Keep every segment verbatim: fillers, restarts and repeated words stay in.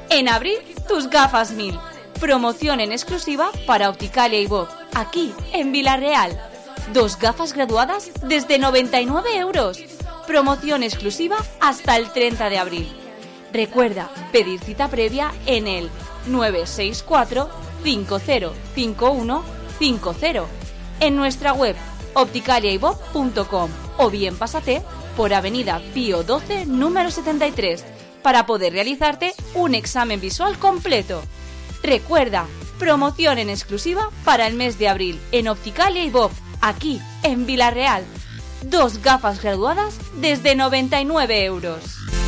En abril, tus gafas mil. Promoción en exclusiva para Opticalia y Bob, aquí en Villarreal. Dos gafas graduadas desde noventa y nueve euros. Promoción exclusiva hasta el treinta de abril. Recuerda pedir cita previa en el nueve seis cuatro cinco cero cinco uno cinco cero, en nuestra web opticalia y bob punto com o bien pásate por Avenida Pío doce, número setenta y tres, para poder realizarte un examen visual completo. Recuerda, promoción en exclusiva para el mes de abril en Opticalia y Bob, aquí en Villarreal. Dos gafas graduadas desde noventa y nueve euros.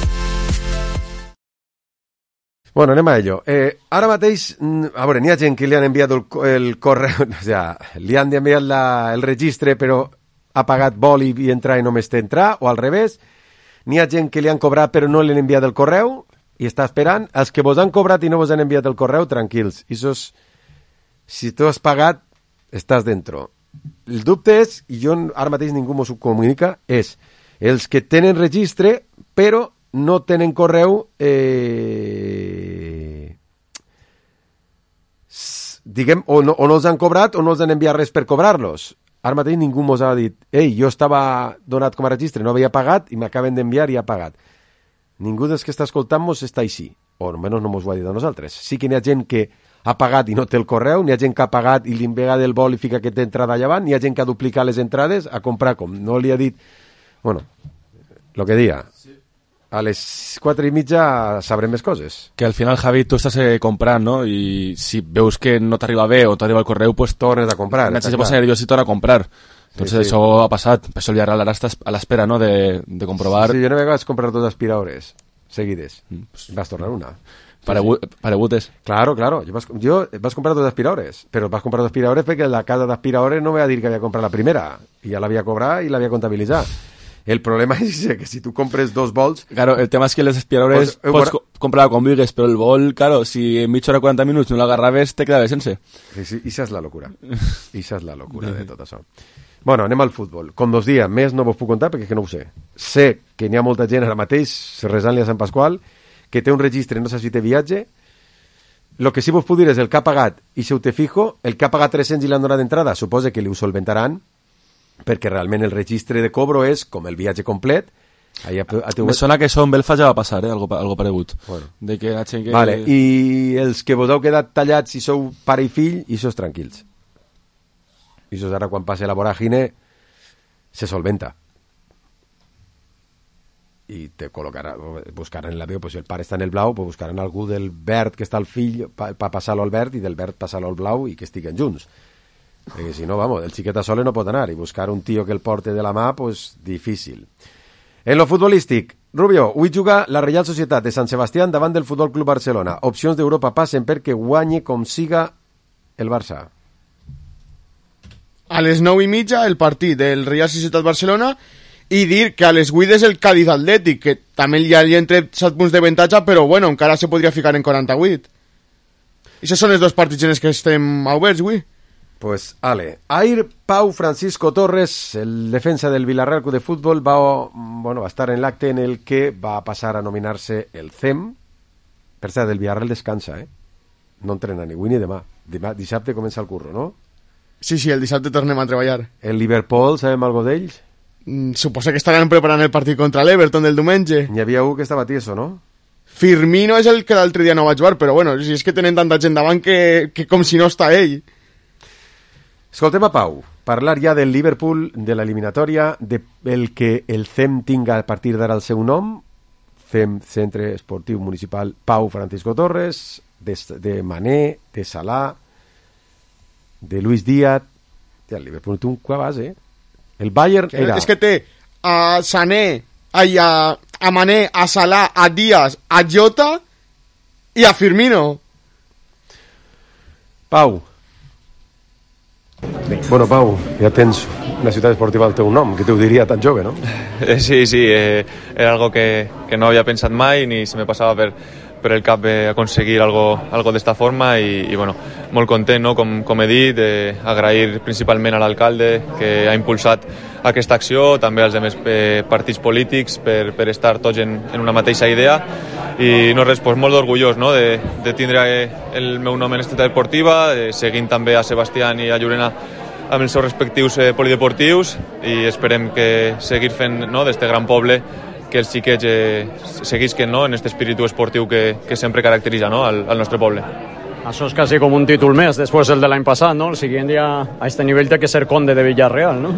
Bueno, anem a ello. Eh, ara mateix, a veure, n'hi ha gent que li han enviat el, el correu, o sea, li han enviat la, el registre, però ha pagat boli i entrar i només té entrar, o al revés. N'hi ha gent que li han cobrat però no li han enviat el correu i està esperant. Els que vos han cobrat i no vos han enviat el correu, tranquils. I sos, si tu has pagat, estàs dentro. El dubte és, i jo ara mateix ningú m'ho comunica, és els que tenen registre però no tenen correu, eh, diguem, o no, o no els han cobrat o no els han enviat res per cobrar-los. Ara mateix ningú mos ha dit, ei, jo estava donat com a registre, no havia pagat i m'acaben d'enviar i ha pagat. Ningú dels que està escoltant-nos està així, o almenys no mos ho ha dit a nosaltres. Sí que n'hi ha gent que ha pagat i no té el correu, n'hi ha gent que ha pagat i li envega del vol i fica que té entrada allà avant, n'hi ha gent que ha duplicat les entrades a comprar com no li ha dit, bueno, lo que dia. Sí. A les quatre i mitja sabrem més coses. Que al final, Javi, tu estàs eh, comprant, no? I si veus que no t'arriba bé o t'arriba el correu, pues tornes a comprar. Entonces se posa nerviós i torna a comprar. Entonces sí, sí. Això ha passat. Per això el Villarreal ara està a l'espera, no?, de, de comprovar. Sí, jo no vaig comprar dos aspiradores seguides. Mm, pues, vas tornar una. Paregut, sí. Paregutes. Claro, claro. Jo vas, jo vas comprar dos aspiradores, però vas comprar dos aspiradores perquè la casa d'aspiradores no va dir que havia comprat la primera. I ja l'havia cobrat i l'havia comptabilitzat. El problema és que si tu compres dos bols... Claro, el tema és que les aspiradores pues, pots bueno, comprar com vulguis, però el bol, claro, si en mitja hora quaranta minuts no l'agarraves, te quedaves sense. Sí, sí, i és la locura. I és la locura de tot això. Bueno, anem al futbol. Com dos dies, més no vos puc contar perquè que no ho sé. Sé que n'hi ha molta gent ara mateix, resant-li a Sant Pasqual, que té un registre, no sé si té viatge. El que sí vos puc dir és el que ha pagat, i si ho te fijo, el que ha pagat tres-cents i l'han donat d'entrada, suposa que li ho solventaran, perquè realment el registre de cobro és com el viatge complet. Allà, a teu... Me sona que això en Belfast ja va passar, eh? algo, algo paregut. Bueno. De que la gent que... Vale. I els que vos heu quedat tallats si sou pare i fill, i sos tranquils. I sos ara quan passe la voràgine se solventa. I te col·locarà, buscaran la veu, pues, si el pare està en el blau, pues buscaran algú del verd que està al fill per pa passar-lo al verd i del verd passar-lo al blau i que estiguen junts. Perquè si no, vamos, el xiquet a sole no pot anar i buscar un tio que el porte de la mà, pues difícil. En lo futbolístic, Rubio, avui juga la Reial Societat de Sant Sebastián davant del Futbol Club Barcelona. Opcions d'Europa passen perquè guanyi com siga el Barça. A les nou i mitja el partit del Reial Societat Barcelona i dir que a les vuit és el Cádiz Atlètic, que també ja li ha entret set punts de avantatge, però bueno, encara se podria ficar en quaranta-vuit. I aquests són els dos partits en els que estem oberts avui. Pues, ale, Air Pau Francisco Torres, el defensa del Villarreal Club de Fútbol, va, bueno, va estar en l'acte en el que va passar a nominar-se el C E M. Per cert, el Villarreal descansa, eh? No entrena ni avui ni demà. Demà, dissabte comença el curro, no? Sí, sí, el dissabte tornem a treballar. El Liverpool, sabem algo d'ells? Mm, suposa que estaran preparant el partit contra l'Everton del diumenge. N'hi havia un que estava tieso, no? Firmino és el que l'altre dia no va jugar, però bueno, si és que tenen tanta gent davant que, que com si no està ell. Escoltem a Pau, parlar ja del Liverpool, de l'eliminatòria, del que el C E M tinga a partir d'ara el seu nom, C E M, Centre Esportiu Municipal Pau Francisco Torres, de, de Mané, de Salah, de Luis Díaz. El Liverpool té un cuabàs, eh? El Bayern era... És que té a Sané, a, a Mané, a Salah, a Díaz, a Jota i a Firmino. Pau. Bueno, Pau, ja tens una ciutat esportiva al teu nom, que t'ho diria tan jove, no? Sí, sí, eh, era algo que, que no havia pensat mai ni se me passava per, per el cap eh, aconseguir algo, algo d'esta forma i, i bueno, molt content, no? com, com he dit, eh, agrair principalment a l'alcalde que ha impulsat aquesta acció, també als altres eh, partits polítics per, per estar tots en, en una mateixa idea i no res, pues, molt orgullós, no? de, de tindre el meu nom en Estetat Deportiva, eh, seguint també a Sebastián i a Llorena amb els seus respectius eh, polideportius i esperem que seguir fent, no? d'este gran poble que els xiquets eh, seguisquen, no? en aquest espíritu esportiu que, que sempre caracteritza, no? al, al nostre poble. Això és quasi com un títol més, després del de l'any passat, no? El següent dia a este nivell té que ser conde de Villarreal, no?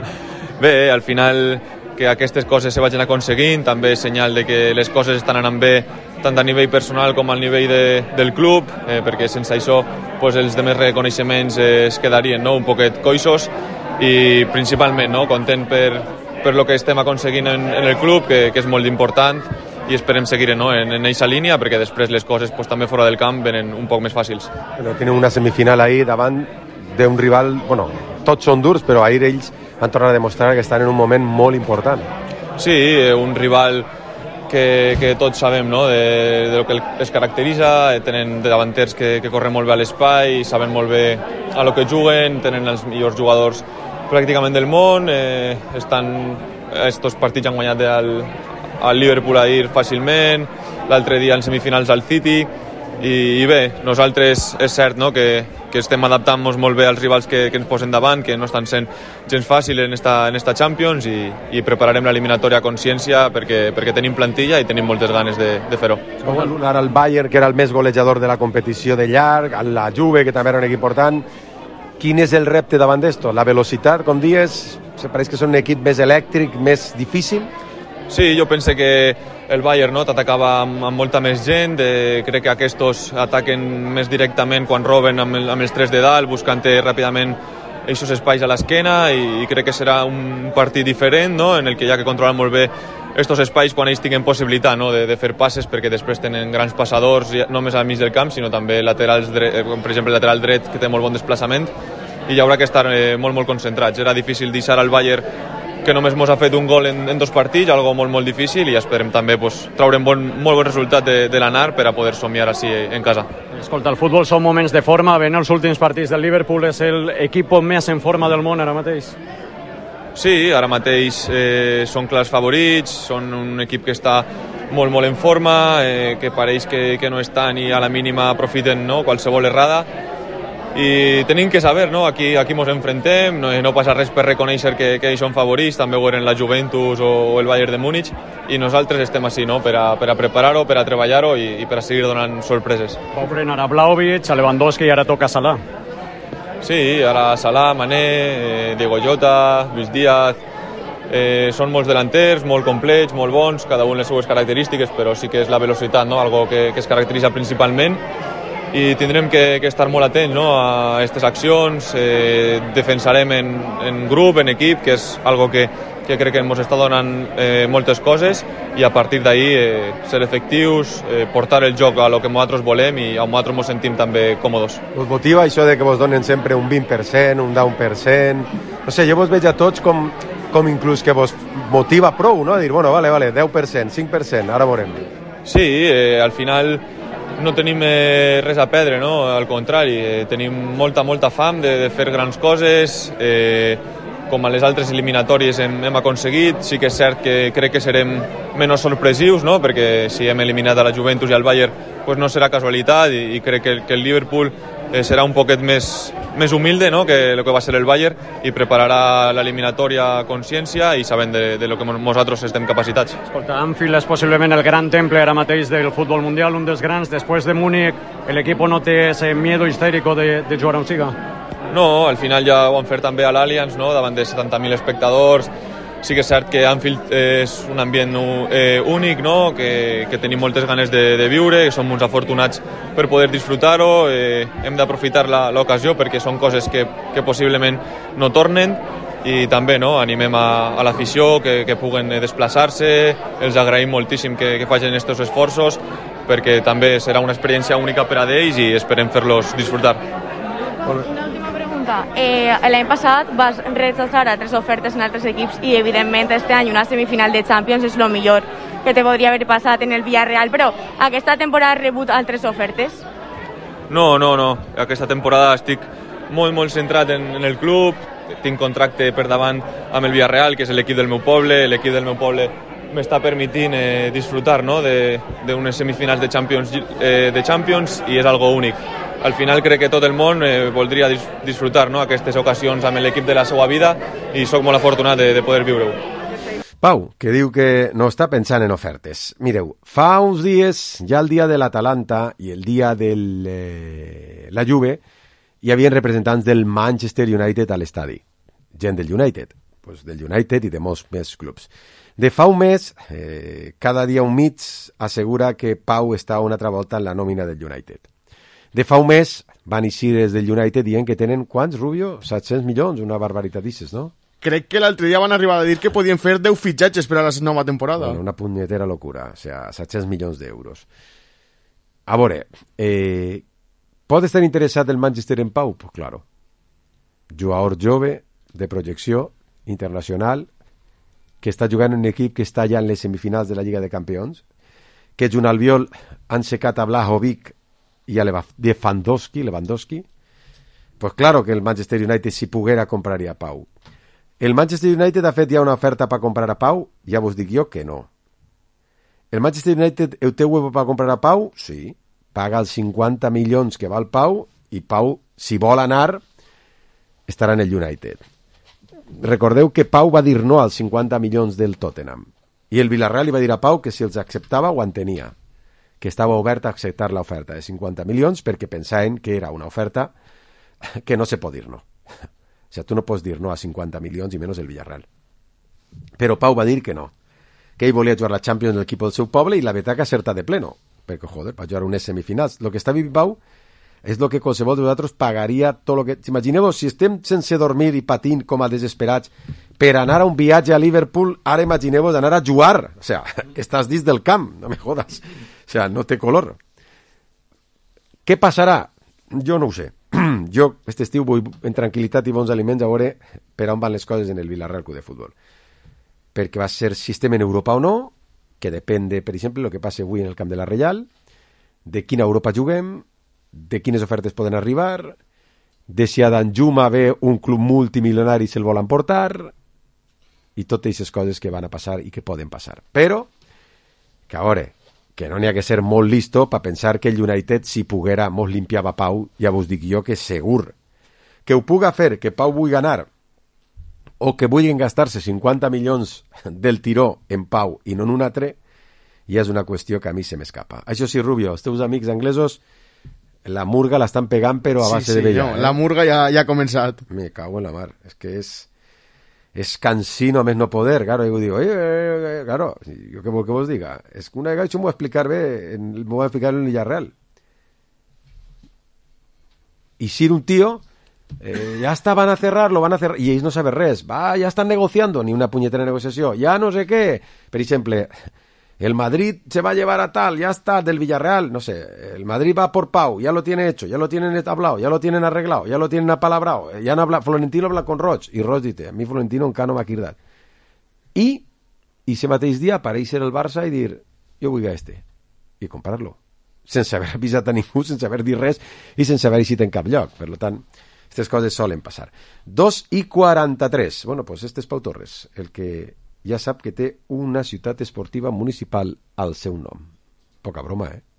Bé, al final que aquestes coses se vagin aconseguint, també és senyal de que les coses estan anant bé tant a nivell personal com al nivell de, del club, eh, perquè sense això pues, els demés reconeixements eh, es quedarien, no? un poquet coixos i principalment no? content per, per lo que estem aconseguint en, en el club, que, que és molt important i esperem seguir no? en aquesta línia perquè després les coses pues, també fora del camp venen un poc més fàcils. Bueno, tenen una semifinal ahí davant d'un rival, bueno, tots són durs, però ahir ells van tornar a demostrar que estan en un moment molt important. Sí, un rival que, que tots sabem no? de, de lo que es caracteritza, tenen davanters que, que corren molt bé a l'espai, saben molt bé a lo que juguen, tenen els millors jugadors pràcticament del món, eh, estan, estos partits han guanyat al, al Liverpool ahir fàcilment, l'altre dia en semifinals al City, i, i bé, nosaltres és cert no? que, que estem adaptant-nos molt bé als rivals que, que ens posen davant, que no estan sent gens fàcil en esta, en esta Champions i, i prepararem l'eliminatòria a consciència perquè, perquè tenim plantilla i tenim moltes ganes de, de fer-ho. Ara el Bayern, que era el més golejador de la competició de llarg, la Juve, que també era un equip important. Quin és el repte davant d'esto? La velocitat, com dies, se pareix que són un equip més elèctric, més difícil? Sí, jo pense que el Bayern no, t'atacava amb, amb molta més gent, eh, crec que aquests ataquen més directament quan roben amb, el, amb els tres de dalt, buscant ràpidament aquests espais a l'esquena i, i crec que serà un partit diferent no? en el que hi ha que controlar molt bé aquests espais quan ells tinguin possibilitat no? de, de fer passes perquè després tenen grans passadors no només al mig del camp sinó també laterals dret, com per exemple el lateral dret que té molt bon desplaçament i hi haurà que estar eh, molt molt concentrats. Era difícil deixar al Bayern que només mos ha fet un gol en, en dos partits, algo molt molt difícil i esperem també pues, treure un bon, molt bon resultat de, de l'anar per a poder somiar així en casa. Escolta, el futbol són moments de forma, ven els últims partits del Liverpool, és l'equip més en forma del món ara mateix? Sí, ara mateix eh, són clars favorits, són un equip que està molt molt en forma, eh, que pareix que, que no està ni a la mínima aprofiten no? qualsevol errada i tenim que saber, no? Aquí, aquí mos enfrentem, no, no passa res per reconèixer que, que ells són favorits, també ho eren la Juventus o, o el Bayern de Múnich i nosaltres estem així, no? per, a, per a preparar-ho, per a treballar-ho i, i per a seguir donant sorpreses. Vau frenar a Vlahovic, a Lewandowski i ara toca Salah. Sí, ara Salah, Mané, eh, Diego Jota, Luis Díaz, eh, són molts delanters, molt complets, molt bons, cada un les seues característiques, però sí que és la velocitat, no? Algo que, que es caracteritza principalment i tindrem que, que estar molt atents no? a aquestes accions, eh, defensarem en, en grup, en equip, que és algo que, que crec que ens està donant eh, moltes coses i a partir d'ahí eh, ser efectius, eh, portar el joc a lo que nosaltres volem i on nosaltres ens sentim també còmodes. Us motiva això de que vos donen sempre un vint per cent, un deu per cent? No sé, jo vos veig a tots com, com inclús que vos motiva prou, no? A dir, bueno, vale, vale, deu per cent, cinc per cent, ara veurem. Sí, eh, al final no tenim eh, res a perdre, no? Al contrari, eh, tenim molta, molta fam de, de fer grans coses, eh, com a les altres eliminatòries hem, hem aconseguit. Sí que és cert que crec que serem menys sorpresius, no? Perquè si hem eliminat a la Juventus i al Bayern pues no serà casualitat i, i crec que, que el Liverpool eh, serà un poquet més, més humilde no? que el que va ser el Bayern i prepararà l'eliminatòria a consciència i sabent de, de lo que nosaltres estem capacitats. Escolta, Anfield és possiblement el gran temple ara mateix del futbol mundial, un dels grans. Després de Múnich, l'equip no té ese miedo histérico de, de jugar on siga? No, al final ja ho han fet també a l'Allianz, no? Davant de setanta mil espectadors. Sí que és cert que Anfield és un ambient eh, únic, no? que, que tenim moltes ganes de, de viure, que som uns afortunats per poder disfrutar-ho, eh, hem d'aprofitar l'ocasió perquè són coses que, que possiblement no tornen i també no? animem a, a l'afició que, que puguen desplaçar-se, els agraïm moltíssim que, que facin aquests esforços perquè també serà una experiència única per a ells i esperem fer-los disfrutar. Una última pregunta. Eh, L'any passat vas rechazar altres ofertes en altres equips i evidentment este any una semifinal de Champions és el millor. que te podria haver passat en el Villarreal, però aquesta temporada has rebut altres ofertes? No, no, no. Aquesta temporada estic molt, molt centrat en, en el club. Tinc contracte per davant amb el Villarreal, que és l'equip del meu poble. L'equip del meu poble m'està permitint eh, disfrutar, no?, d'unes semifinals de Champions, eh, de Champions i és algo únic. Al final crec que tot el món eh, voldria dis disfrutar, no?, aquestes ocasions amb l'equip de la seva vida i sóc molt afortunat de, de poder viure-ho. Pau, que diu que no està pensant en ofertes. Mireu, fa uns dies, ja el dia de l'Atalanta i el dia de eh, la Juve, hi havia representants del Manchester United a l'estadi. Gent del United, pues del United i de molts més clubs. De fa un mes, eh, cada dia un mig assegura que Pau està una altra volta en la nòmina del United. De fa un mes van eixir des del United dient que tenen, quants, Rubio? set-cents milions, una barbaritat d'aixes, no? Crec que l'altre dia van arribar a dir que podien fer deu fitxatges per a la nova temporada. Bueno, una punyetera locura, o sea, set-cents milions d'euros. A veure, eh, pot estar interessat el Manchester en Pau? Pues claro. Jugador jove, de projecció internacional, que està jugant en un equip que està ja en les semifinals de la Lliga de Campions, que Junt Albiol han secat a Vlahovic i a Lewandowski, Lewandowski, pues claro que el Manchester United, si poguera, compraria Pau. El Manchester United ha fet ja una oferta per comprar a Pau? Ja vos dic jo que no. El Manchester United el té web per comprar a Pau? Sí. Paga els cinquanta milions que val Pau i Pau, si vol anar, estarà en el United. Recordeu que Pau va dir no als cinquanta milions del Tottenham i el Villarreal li va dir a Pau que si els acceptava ho entenia, que estava obert a acceptar l'oferta de cinquanta milions perquè pensaven que era una oferta que no se pot dir no. O sigui, tu no pots dir no a cinquanta milions i menys el Villarreal. Però Pau va dir que no, que ell volia jugar la Champions en l'equip del seu poble i la veritat que acerta de pleno, perquè, joder, va jugar unes semifinals. El que està vivint Pau és el que qualsevol de vosaltres pagaria tot el que... Imagineu-vos, si estem sense dormir i patint com a desesperats per anar a un viatge a Liverpool, ara imagineu-vos anar a jugar. O sea, estàs dins del camp, no me jodas. O sea, no té color. Què passarà? Jo no ho sé. Jo, aquest estiu, vull en tranquil·litat i bons aliments a veure per on van les coses en el Villarreal Club de Futbol. Perquè va ser sistema en Europa o no, que depèn de, per exemple, el que passa avui en el camp de la Reial, de quina Europa juguem, de quines ofertes poden arribar, de si a Danjuma ve un club multimilionari i se'l volen portar, i totes aquestes coses que van a passar i que poden passar. Però, que a veure, que no n'hi ha que ser molt listo per pensar que el United, si poguera, mos limpiava Pau, ja vos dic jo que segur. Que ho puga fer, que Pau vulgui ganar, o que vulguin gastar-se cinquanta milions del tiró en Pau i no en un altre, ja és una qüestió que a mi se m'escapa. Això sí, Rubio, els teus amics anglesos la murga l'estan pegant però a base sí, sí, de vella. No, eh? la murga ja, ja ha començat. Me cago en la mar. És que és, és cansino a més no poder. Claro, jo digo, eh, eh, eh, claro, jo què vol que vos diga? És que una vegada això m'ho va explicar bé, m'ho va explicar en el Villarreal. I si un tío, eh, ja està, van a cerrar, lo van a cerrar, i ells no saben res. Va, ja estan negociando, ni una punyetera negociació. Ja no sé què. Per exemple, el Madrid se va a llevar a tal, ya está, del Villarreal, no sé, el Madrid va por Pau, ya lo tiene hecho, ya lo tienen hablado, ya lo tienen arreglado, ya lo tienen apalabrado, ya han hablado, Florentino habla con Roig, i Roig dice, a mi Florentino encara no m'ha cridat. I, i ese mateix dia aparèixer el Barça i dir, jo vull a este, i comprar-lo, sense haver avisat a ningú, sense haver dit res, i sense haver eixit en cap lloc. Per tant, aquestes coses solen passar. dos i quaranta-tres, bueno, pues este és Pau Torres, el que ja sap que té una ciutat esportiva municipal al seu nom. Poca broma, eh?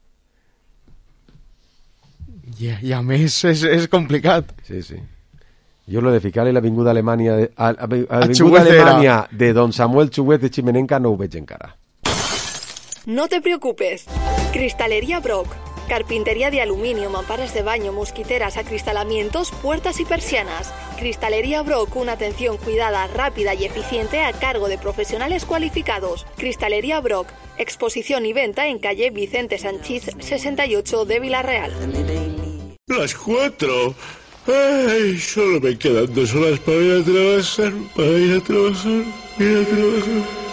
I, i a més és, és complicat. Sí, sí. Jo lo de ficar-li l'avinguda Alemanya de, a, a, a, l'avinguda Alemanya de Don Samuel Chuguet de Chimenenca no ho veig encara. No te preocupes. Cristalería Brock. Carpintería de aluminio, mamparas de baño, mosquiteras, acristalamientos, puertas y persianas. Cristalería Brock, una atención cuidada, rápida y eficiente a cargo de profesionales cualificados. Cristalería Brock, exposición y venta en calle Vicente Sanchís sesenta y ocho de Villarreal. Las cuatro. Ay, solo me quedan dos horas para ir a trabajar, para ir a trabajar, ir a trabajar.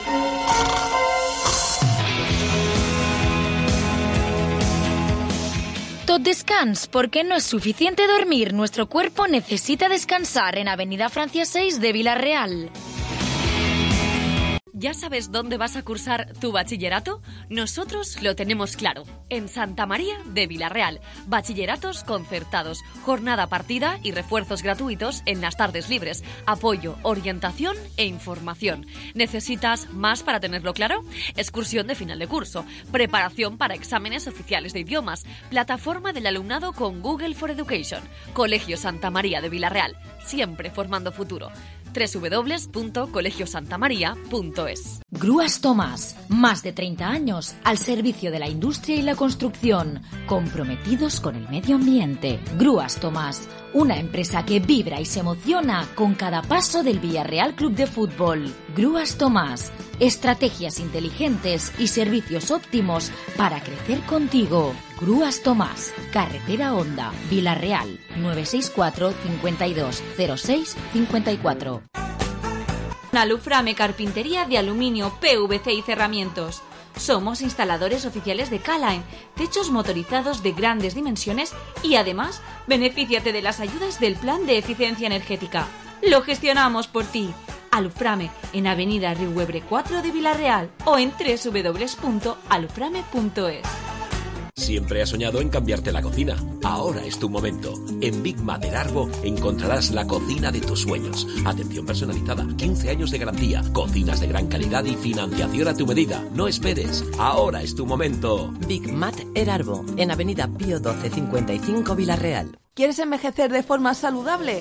Tot descans, porque no es suficiente dormir. Nuestro cuerpo necesita descansar en Avenida Francia seis de Villarreal. ¿Ya sabes dónde vas a cursar tu bachillerato? Nosotros lo tenemos claro. En Santa María de Vilarreal. Bachilleratos concertados, jornada partida y refuerzos gratuitos en las tardes libres. Apoyo, orientación e información. ¿Necesitas más para tenerlo claro? Excursión de final de curso. Preparación para exámenes oficiales de idiomas. Plataforma del alumnado con Google for Education. Colegio Santa María de Vilarreal. Siempre formando futuro. doble u doble u doble u punto colegio santa maría punto es. Grúas Tomás, más de treinta años al servicio de la industria y la construcción, comprometidos con el medio ambiente. Grúas Tomás, una empresa que vibra y se emociona con cada paso del Villarreal Club de Fútbol. Grúas Tomás, estrategias inteligentes y servicios óptimos para crecer contigo. Grúas Tomás, Carretera Honda, Vilarreal, nueve seis cuatro, cincuenta y dos, cero seis, cincuenta y cuatro. Aluframe Carpintería de Aluminio, P V C y Cerramientos. Somos instaladores oficiales de K-Line, techos motorizados de grandes dimensiones y además, benefíciate de las ayudas del Plan de Eficiencia Energética. Lo gestionamos por ti. Aluframe en Avenida Riuebre cuatro de Vilarreal o en doble u doble u doble u punto aluframe punto es. Siempre has soñado en cambiarte la cocina. Ahora es tu momento. En Big Mat Erarbo encontrarás la cocina de tus sueños. Atención personalizada, quince años de garantía, cocinas de gran calidad y financiación a tu medida. No esperes. Ahora es tu momento. Big Mat Erarbo, en Avenida Pío doce cincuenta y cinco Vilarreal. ¿Quieres envejecer de forma saludable?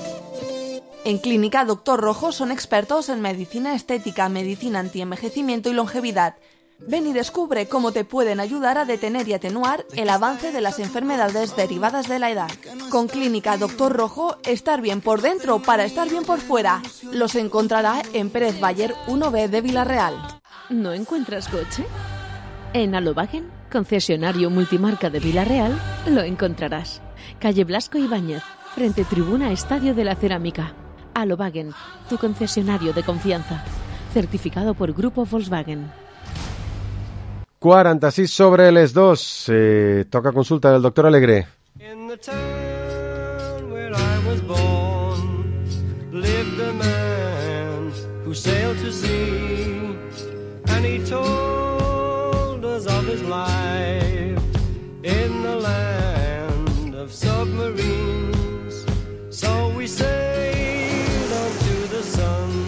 En Clínica Doctor Rojo son expertos en medicina estética, medicina antienvejecimiento y longevidad. Ven y descubre cómo te pueden ayudar a detener y atenuar el avance de las enfermedades derivadas de la edad. Con Clínica Doctor Rojo, estar bien por dentro para estar bien por fuera. Los encontrará en Pérez Bayer uno B de Vilarreal. ¿No encuentras coche? En Alobagen, concesionario multimarca de Vilarreal, lo encontrarás. Calle Blasco Ibáñez, frente tribuna Estadio de la Cerámica. Alobagen, tu concesionario de confianza. Certificado por Grupo Volkswagen. quaranta-sis sobre les dos. Eh, toca consulta del doctor Alegre. In the town where I was born lived a man who sailed to sea, and he told us of his life in the land of submarines. So we sailed on to the sun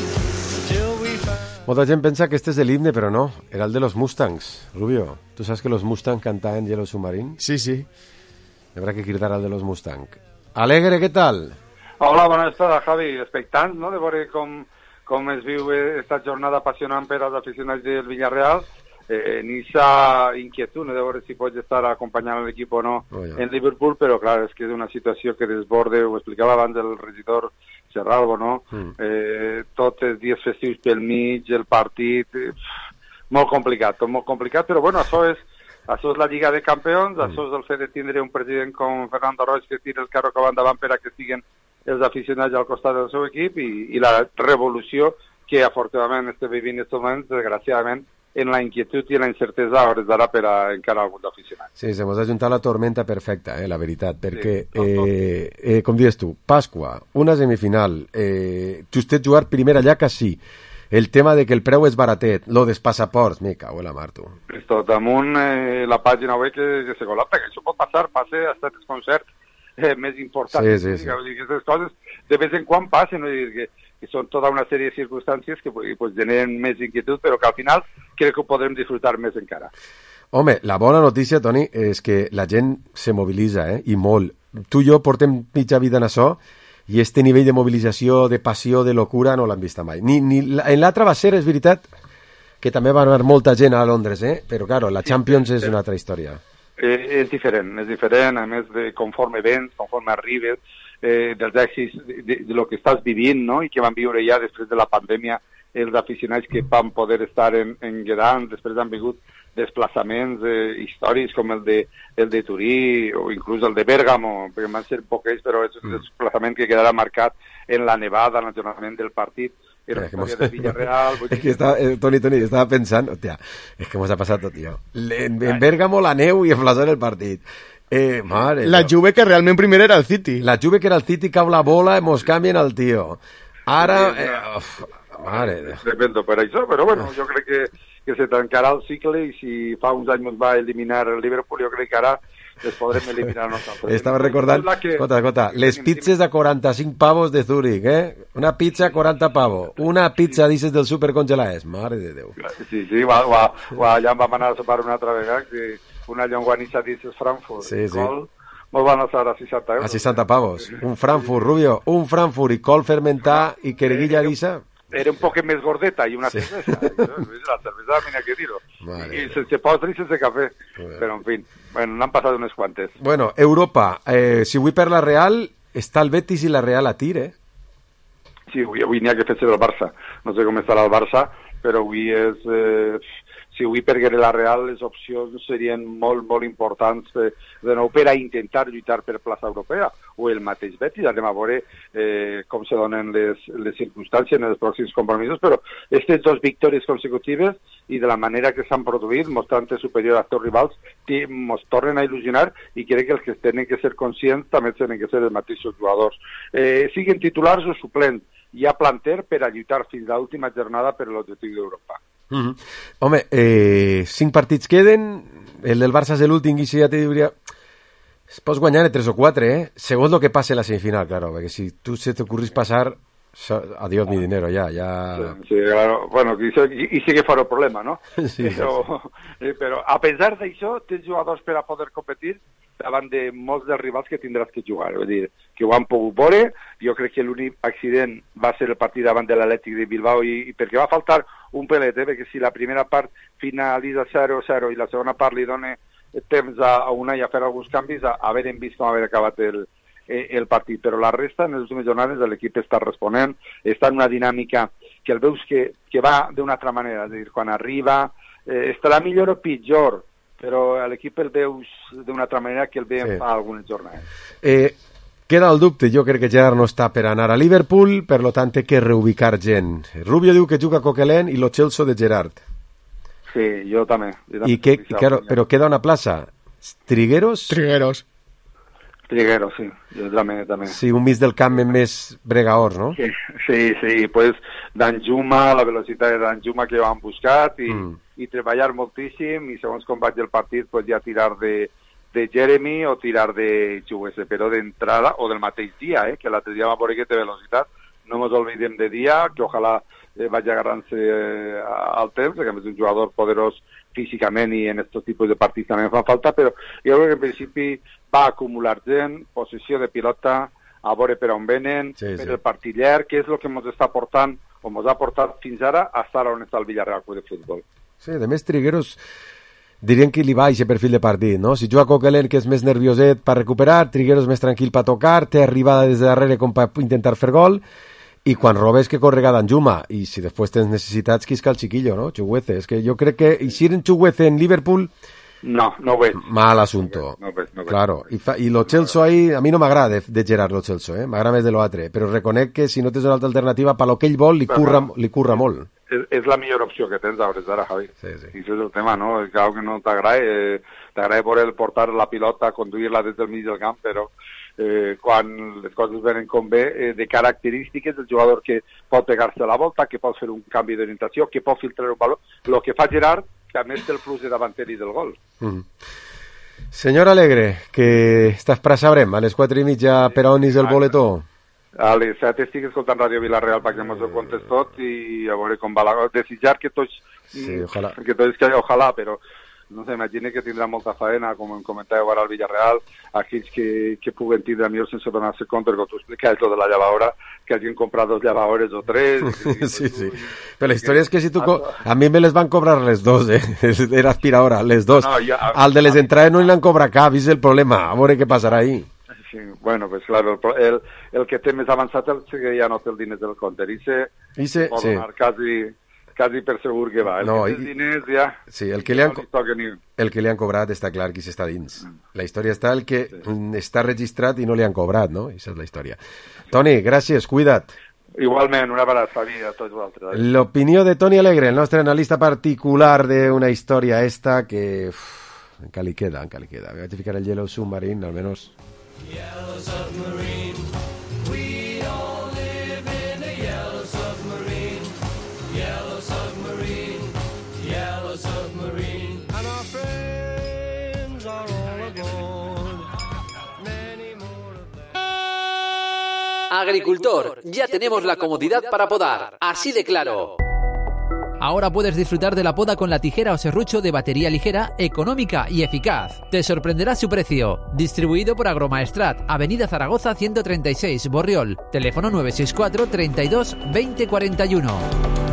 till we found. Molta gent pensa que este és de l'himne, però no. Era el de los Mustangs. Rubio, ¿tú sabes que los Mustangs cantaban Yellow Submarine? Sí, sí. Habrá que cridar al de los Mustangs. Alegre, què tal? Hola, bona estada, Javi. Expectant, no?, de veure com, com es viu esta jornada apassionant per als aficionats del Villarreal. Eh, en esa inquietud, no?, de veure si pots estar acompanyant l'equip o no oh, ja. en Liverpool, però clar, és que és una situació que desborde, ho explicava abans el regidor Serralbo, no? Mm. Eh, tots els dies festius pel mig, el partit, eh, molt complicat, tot molt complicat, però bueno, això és, això és la Lliga de Campions, mm. això és el fet de tindre un president com Fernando Roig que tira el carro cap endavant per a que estiguen els aficionats al costat del seu equip i, i la revolució que afortunadament estem vivint en aquests moments, desgraciadament, en la inquietud i la incertesa a hores d'ara per a encara algun aficionat. Sí, se mos ha juntat la tormenta perfecta, eh, la veritat, perquè, sí, tot, tot. Eh, eh, com dius tu, Pasqua, una semifinal, eh, justet jugar primera llaca, sí, el tema de que el preu és baratet, lo dels passaports, me cago en la mar, tu. Esto, damunt eh, la pàgina web que, que se col·lapta, que això pot passar, passe hasta els concerts eh, més importants. Sí, sí, sí. Que aquestes coses de vez en quan passen, no? Dir que que són tota una sèrie de circumstàncies que pues, generen més inquietud, però que al final crec que ho podrem disfrutar més encara. Home, la bona notícia, Toni, és que la gent se mobilitza, eh? I molt. Tu i jo portem mitja vida en això i este nivell de mobilització, de passió, de locura, no l'hem vist mai. Ni, ni, en l'altre va ser, és veritat, que també va anar molta gent a Londres, eh? Però, claro, la Champions sí, sí, sí. és una altra història. Eh, és diferent, és diferent, a més de conforme vens, conforme arribes, eh, dels èxits de, de, de lo que estàs vivint, no?, i que van viure ja després de la pandèmia els aficionats que van poder estar en, en Gueran, després han vingut desplaçaments eh, històrics com el de, el de Turí o inclús el de Bèrgamo, perquè van ser poquets, però és un mm. desplaçament que quedarà marcat en la nevada, en l'ajornament del partit, en la història de Villarreal. Es que estava, eh, Toni, Toni, estava pensant, hòstia, és que mos ha passat tot, tio. En, en Bèrgamo la neu i enflaçar el partit. Eh, mare, la Juve que realment primer era el City. La Juve que era el City, cau la bola i mos canvien el tio. Ara... Eh, uf, Mare de... Dependo per això, però bueno, jo crec que, que se tancarà el cicle i si fa uns anys ens va eliminar el Liverpool, jo crec que ara les podrem eliminar nosaltres. Estava recordant, que... escolta, escolta, les pizzas a quaranta-cinc pavos de Zúrich, eh? Una pizza a quaranta pavos, una pizza, dices, del supercongelades, mare de Déu. Sí, sí, va, va, va, allà em vam anar a sopar una altra vegada, que una llonganissa dices Frankfurt, sí, sí. Col, molt van estar a seixanta euros. A seixanta pavos, un Frankfurt, Rubio, un Frankfurt i col fermentar i quereguilla d'issa. Era un poc més gordeta i una sí. cervesa. La cervesa, mira que dir-ho. I sense postre i sense cafè. Bueno. Però, en fi, bueno, n'han passat unes quantes. Bueno, Europa. Eh, si avui per la Real, està el Betis i la Real a tir, eh? Sí, avui, avui n'hi ha que fer-se del Barça. No sé com estarà el Barça, però avui és... Eh, si avui perguera la Real, les opcions serien molt, molt importants eh, de nou per a intentar lluitar per plaça europea, o el mateix Betis. Anem a veure eh, com se donen les, les circumstàncies en els pròxims compromisos, però aquestes dues victòries consecutives i de la manera que s'han produït, mostrant-se superior als teus rivals, ens tornen a il·lusionar i crec que els que tenen que ser conscients també tenen que ser els mateixos jugadors. Eh, siguin titulars o suplents, hi ha planter per a lluitar fins a l'última jornada per l'objectiu d'Europa. Mm-hmm. Home, eh, cinc partits queden, el del Barça és l'últim i si ja te diria es pots guanyar tres o quatre, eh? Segons el que passe a la semifinal, claro, perquè si tu se t'ocorrís passar, adiós mi dinero, ya, ya... Sí, sí, claro, bueno, i, i sí que farà problema, no? Sí, però, sí. Eh, però a pesar d'això, tens jugadors per a poder competir davant de molts dels rivals que tindràs que jugar, és a dir, que ho han pogut veure. Jo crec que l'únic accident va ser el partit davant de l'Atlètic de Bilbao i, i perquè va faltar un pelet, eh, perquè si la primera part finalitza zero a zero i la segona part li dona temps a, a una i a fer alguns canvis, a, a haver vist com haver acabat el, el partit, però la resta en les últimes jornades l'equip està responent, està en una dinàmica que el veus que, que va d'una altra manera, és a dir, quan arriba eh, estarà millor o pitjor, però l'equip el veus d'una altra manera que el veiem sí. fa algunes jornades. Eh, queda el dubte, jo crec que Gerard no està per anar a Liverpool, per lo tant té que reubicar gent. Rubio diu que juga a Coquelin i lo Chelsea de Gerard. Sí, jo també. Jo també I que, claro, però queda una plaça. Trigueros? Trigueros. Trigueros, sí. Jo també, també. Sí, un mig del camp més bregaors, no? Sí, sí, sí. Pues Danjuma, la velocitat de Danjuma que han buscat i, mm. i treballar moltíssim i segons com vaig el partit pues ja tirar de, de Jeremy o tirar de Chukwueze, però d'entrada o del mateix dia, eh, que l'altre dia va veure que té velocitat. No ens oblidem de dia, que ojalà eh, vagi agarrant-se eh, al temps, que a més és un jugador poderós físicament i en aquest tipus de partits també fa falta, però jo crec que en principi va acumular gent, possessió de pilota, a veure per on venen, sí, per sí. el partit llarg, que és el que ens està portant, o ens ha portat fins ara, a estar on està el Villarreal Club de Futbol. Sí, de més Trigueros dirien que li va aquest perfil de partit, no? Si juga Coquelin, que és més nervioset per recuperar, Trigueros més tranquil per tocar, té arribada des de darrere com per intentar fer gol, i quan robes que correga Danjuma, i si després tens necessitats, quisca el chiquillo, no? Chukwueze, és que jo crec que eixir en Chukwueze en Liverpool... No, no ho veig. Mal asunto. No ho veig, no ho veig. Claro, i, fa, i lo Chelsea ahí, a mi no m'agrada de, de Gerard lo Chelsea, eh? M'agrada més de lo altre, però reconec que si no tens una altra alternativa, per lo que ell vol, li curra, no, li curra molt. És, és la millor opció que tens a hores d'ara, Javi. Sí, sí. I això és el tema, no? És que no t'agrada, eh, t'agrada veure el portar la pilota, conduir-la des del mig del camp, però eh, quan les coses venen com bé, eh, de característiques del jugador que pot pegar-se a la volta, que pot fer un canvi d'orientació, que pot filtrar un valor, el que fa Gerard, que a més té el plus de davanter i del gol. Mm. Senyor Alegre, que estàs per a sabrem, a les quatre i mitja per on és el boletó? A les set estic escoltant Ràdio Vilareal perquè ens ho contes tot i a veure com va la... Desitjar que tots... Sí, ojalà. Que tots que ojalà, però no sé, imagina que tindrà molta faena, com em comentàveu ara al Villarreal, aquells que, que puguen tindre millor sense donar-se compte, que tu explicaves lo de la llavadora, que hagin comprat dos llavadores o tres... Que, sí, sí. Però la història és que si tu... Co... A mi me les van cobrar les dos, eh? Era aspiradora, les dos. No, ja, a... Al de les entrades no li han cobrat cap, és el problema. A veure què passarà ahí. Sí, bueno, pues claro, el, el, el que té més avançat és que ja no té el diners del compte. I se, I se pot donar sí. quasi... quasi per segur que va. El no, que té diners ja... Sí, el que, li han, el que li han cobrat està clar qui s'està dins. La història està el que sí. està registrat i no li han cobrat, no? Aquesta és la història. Toni, gràcies, cuida't. Igualment, una abraç, Fabi, a tots vosaltres. L'opinió de Toni Alegre, el nostre analista particular d'una història esta que... Uf, encara li queda, encara li queda. Vaig a ficar el Yellow Submarine, almenys... Yellow Submarine, we all live in a yellow submarine. Agricultor, ya tenemos la comodidad para podar, así de claro. Ahora puedes disfrutar de la poda con la tijera o serrucho de batería ligera, económica y eficaz. Te sorprenderá su precio. Distribuido por Agromaestrat, Avenida Zaragoza ciento treinta y seis, Borriol. Teléfono nueve seis cuatro, treinta y dos, veinte cuarenta y uno.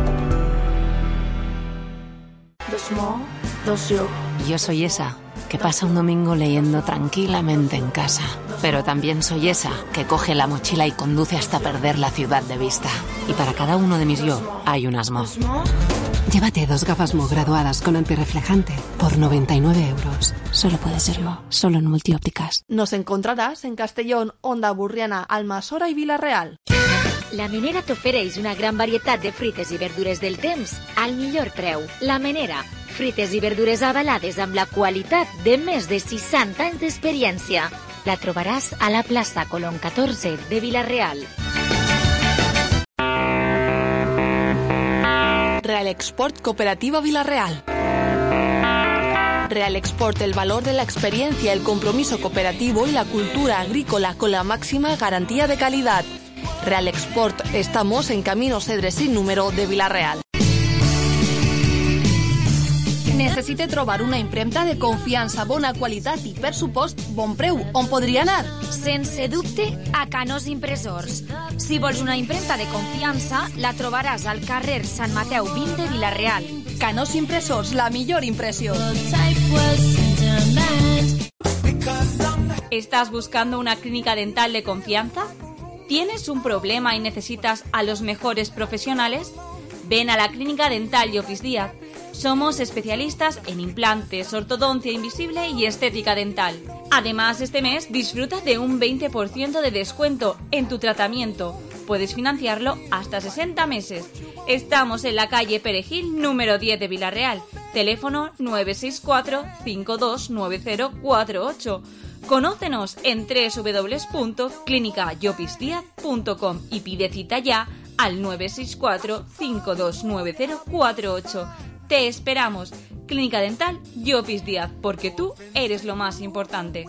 Yo soy esa que pasa un domingo leyendo tranquilamente en casa. Pero también soy esa que coge la mochila y conduce hasta perder la ciudad de vista. Y para cada uno de mis yo hay un Asmo. Llévate dos gafas Mo graduadas con antirreflejante por noventa y nueve euros. Solo puede ser Mo, solo en Multiópticas. Nos encontrarás en Castellón, Onda Burriana, Almassora i Vila-real. La Menera t'ofereix una gran varietat de fruites i verdures del temps al millor preu. La Menera, fruites i verdures avalades amb la qualitat de més de seixanta anys d'experiència. La trobaràs a la plaça Colón catorze de Vila-real. Real Export Cooperativa Vila-real. Real Export, el valor de la experiencia, el compromiso cooperativo y la cultura agrícola con la máxima garantía de calidad. Real Export, estamos en Camino Cedre sin número de Vila-real. Necessite trobar una impremta de confiança, bona qualitat i, per supost, bon preu. On podria anar? Sense dubte, a Canós Impressors. Si vols una impremta de confiança, la trobaràs al carrer Sant Mateu vint de Vila-real. Canós Impressors, la millor impressió. ¿Estás buscando una clínica dental de confianza? ¿Tienes un problema y necesitas a los mejores profesionales? Ven a la Clínica Dental Llopis Díaz. Somos especialistas en implantes, ortodoncia invisible y estética dental. Además, este mes disfruta de un veinte por ciento de descuento en tu tratamiento. Puedes financiarlo hasta sesenta meses. Estamos en la calle Perejil, número diez de Vila-real. Teléfono nueve seis cuatro, cinco dos nueve cero cuatro ocho. Conócenos en doble u doble u doble u punto clínica llopis díaz punto com y pide cita ya al nueve seis cuatro, cinco dos nueve cero cuatro ocho. Te esperamos. Clínica Dental Llopis Díaz, porque tú eres lo más importante.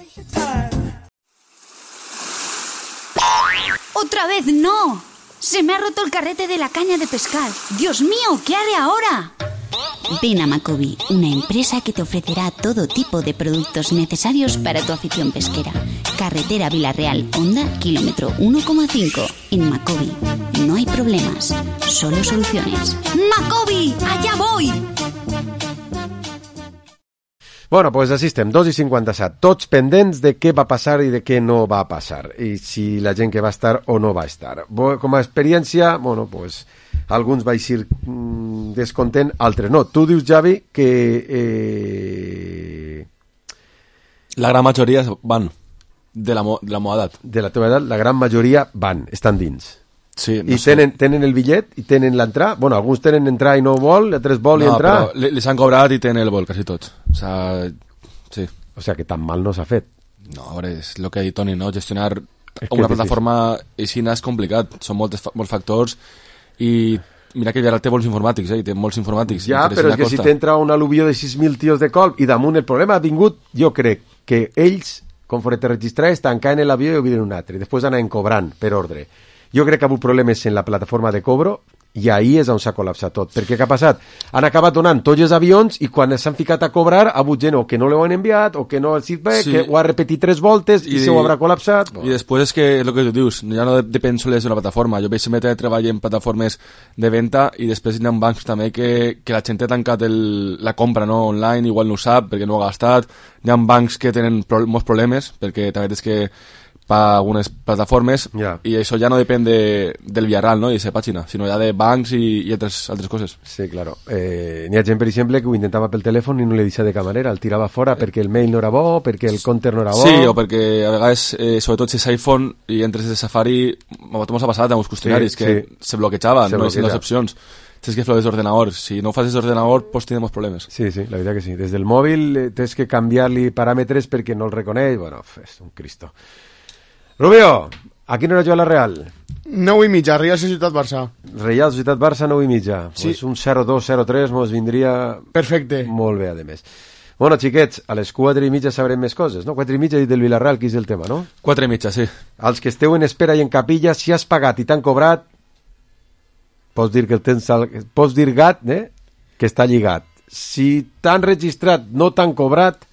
¡Otra vez no! Se me ha roto el carrete de la caña de pescar. ¡Dios mío! ¿Qué haré ahora? Ven a Macobi, una empresa que te ofrecerá todo tipo de productos necesarios para tu afición pesquera. Carretera Vila-real, Honda, kilómetro uno coma cinco. En Macobi no hay problemas, solo soluciones. ¡Macobi! ¡Allá voy! Bueno, pues així estem, dos i cinquanta-set, tots pendents de què va passar i de què no va passar, i si la gent que va estar o no va estar. Com a experiència, bueno, pues, alguns va eixir mmm, descontent, altres no. Tu dius, Javi, que... Eh... La gran majoria van, de la, de la meva edat. De la teva edat, la gran majoria van, estan dins. Sí, no I sé. tenen, tenen el bitllet i tenen l'entrar. Bueno, alguns tenen entrar i no vol, altres vol no, i entrar. No, però les han cobrat i tenen el vol, quasi tots. O sea, sí. O sea, que tan mal no s'ha fet. No, a veure, és el que ha dit Toni, no? Gestionar és una plataforma així és complicat. Són molts, molts factors i mira que ja té molts informàtics, eh? I té molts informàtics. Ja, però és que si t'entra un al·luvió de sis mil tios de colp i damunt el problema ha vingut, jo crec que ells, conforme te registraves, tancaven l'avió i obren un altre. I després anaven cobrant per ordre. Jo crec que ha hagut problemes en la plataforma de cobro i ahí és on s'ha col·lapsat tot. Perquè què ha passat? Han acabat donant tots els avions i quan s'han ficat a cobrar ha hagut gent o que no l'ho han enviat o que no el feedback, sí. Que ho ha repetit tres voltes i, i se ho haurà col·lapsat. I després és que el que tu dius, ja no depèn sols de la plataforma. Jo veig sempre treballar en plataformes de venda i després hi ha bancs també que, que la gent ha tancat el, la compra no, online, igual no ho sap perquè no ho ha gastat. Hi ha bancs que tenen pro, molts problemes perquè també és que per algunes plataformes yeah. I això ja no depèn de, del Villarreal, no? I de la pàgina, sinó ja de bancs i, i altres, altres coses. Sí, claro. Eh, n'hi ha gent, per exemple, que ho intentava pel telèfon i no li deixava de camarera, el tirava fora perquè el mail no era bo, perquè el counter no era bo... Sí, o perquè a vegades, eh, sobretot si és iPhone i entres de Safari, a tu m'ha passat amb els qüestionaris, sí, que sí. se bloquejaven, se no hi ha opcions. Tens que fer-lo des d'ordenador. Si no ho fas des d'ordenador, pues tindrem problemes. Sí, sí, la veritat que sí. Des del mòbil eh, tens que canviar-li paràmetres perquè no el reconeix. Bueno, és un Cristo. Rubio, a quina hora juga la Real? nou i mitja, Real Societat Barça. Real Societat Barça, nou i mitja. Sí. Pues un zero dos zero tres mos vindria... Perfecte. Molt bé, a més. Bueno, xiquets, a les quatre i mitja sabrem més coses, no? Quatre i mitja del Villarreal, que és el tema, no? Quatre i mitja, sí. Els que esteu en espera i en capilla, si has pagat i t'han cobrat, pots dir que el tens al... pots dir gat, eh? Que està lligat. Si t'han registrat, no t'han cobrat,